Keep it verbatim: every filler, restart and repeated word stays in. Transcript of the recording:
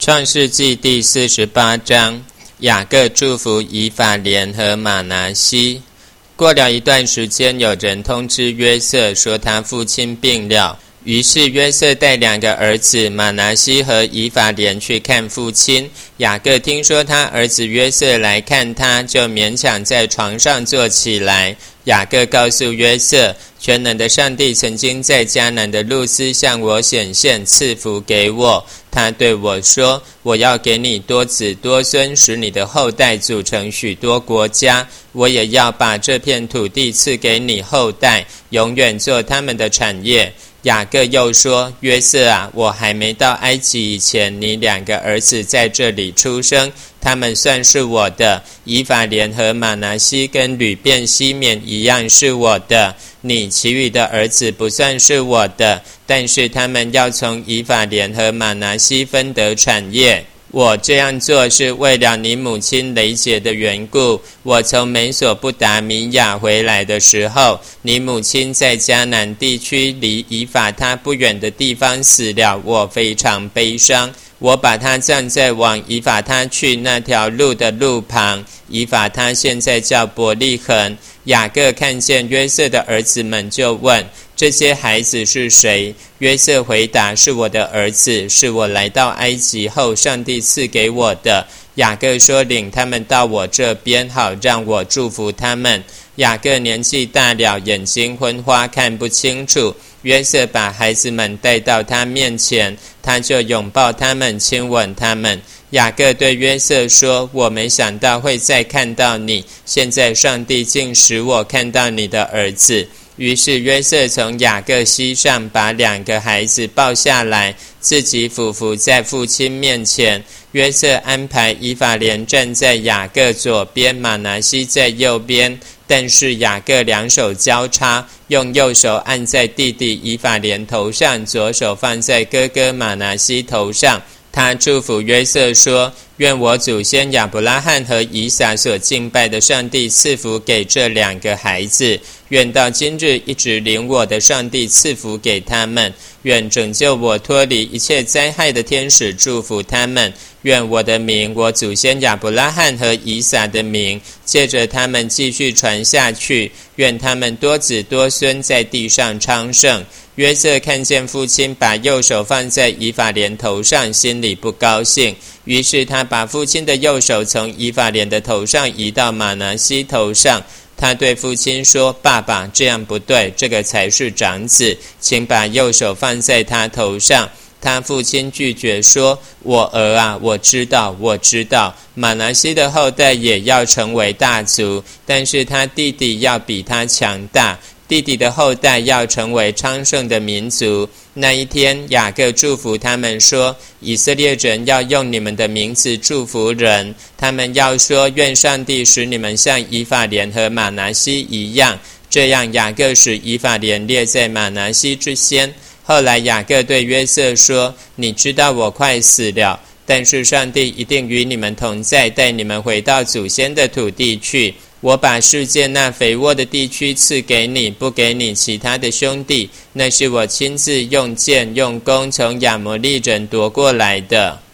创世纪第四十八章，雅各祝福以法莲和玛拿西。过了一段时间，有人通知约瑟说他父亲病了，于是约瑟带两个儿子玛拿西和以法莲去看父亲。雅各听说他儿子约瑟来看他，就勉强在床上坐起来。雅各告诉约瑟，全能的上帝曾经在迦南的路斯向我显现，赐福给我。他对我说，我要给你多子多孙，使你的后代组成许多国家。我也要把这片土地赐给你后代，永远做他们的产业。雅各又说，约瑟啊，我还没到埃及以前，你两个儿子在这里出生，他们算是我的。以法莲和玛拿西跟吕便西缅一样是我的，你其余的儿子不算是我的，但是他们要从以法莲和玛拿西分得产业。我这样做是为了你母亲雷姐的缘故。我从美索不达米亚回来的时候，你母亲在迦南地区离以法他不远的地方死了，我非常悲伤。我把他葬在往以法他去那条路的路旁，以法他现在叫伯利恒。雅各看见约瑟的儿子们，就问，这些孩子是谁？约瑟回答，是我的儿子，是我来到埃及后上帝赐给我的。雅各说，领他们到我这边，好让我祝福他们。雅各年纪大了，眼睛昏花，看不清楚。约瑟把孩子们带到他面前，他就拥抱他们，亲吻他们。雅各对约瑟说，我没想到会再看到你，现在上帝竟使我看到你的儿子。于是约瑟从雅各膝上把两个孩子抱下来，自己俯伏在父亲面前。约瑟安排以法莲站在雅各左边，玛拿西在右边，但是雅各两手交叉，用右手按在弟弟以法莲头上，左手放在哥哥玛拿西头上。他祝福约瑟说，愿我祖先亚伯拉罕和以撒所敬拜的上帝赐福给这两个孩子，愿到今日一直领我的上帝赐福给他们，愿拯救我脱离一切灾害的天使祝福他们，愿我的名，我祖先亚伯拉罕和以撒的名，借着他们继续传下去，愿他们多子多孙，在地上昌盛。约瑟看见父亲把右手放在以法莲头上，心里不高兴，于是他把父亲的右手从以法莲的头上移到玛拿西头上。他对父亲说，爸爸，这样不对，这个才是长子，请把右手放在他头上。他父亲拒绝说，我儿啊，我知道，我知道，玛拿西的后代也要成为大族，但是他弟弟要比他强大，弟弟的后代要成为昌盛的民族。那一天，雅各祝福他们说，以色列人要用你们的名字祝福人，他们要说，愿上帝使你们像以法莲和玛拿西一样。这样雅各使以法莲列在玛拿西之先。后来雅各对约瑟说，你知道我快死了，但是上帝一定与你们同在，带你们回到祖先的土地去。我把世界那肥沃的地区赐给你，不给你其他的兄弟，那是我亲自用剑用弓从亚摩利人夺过来的。